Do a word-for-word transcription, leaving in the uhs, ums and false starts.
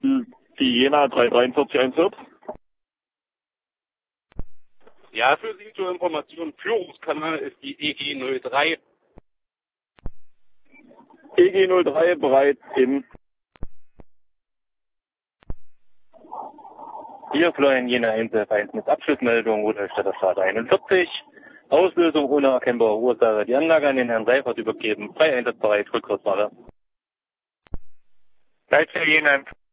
Die Jena drei drei vier eins Fürth. Ja, für Sie zur Information, Führungskanal ist die E G null drei. E G null drei bereits in. Hier Florian Jena eins F eins mit Abschlussmeldung Rudolstädter Straße einundvierzig. Auslösung ohne erkennbare Ursache. Die Anlage an den Herrn Seifert übergeben. Frei einsatzbereit, Rückkursware. Leitstelle Jena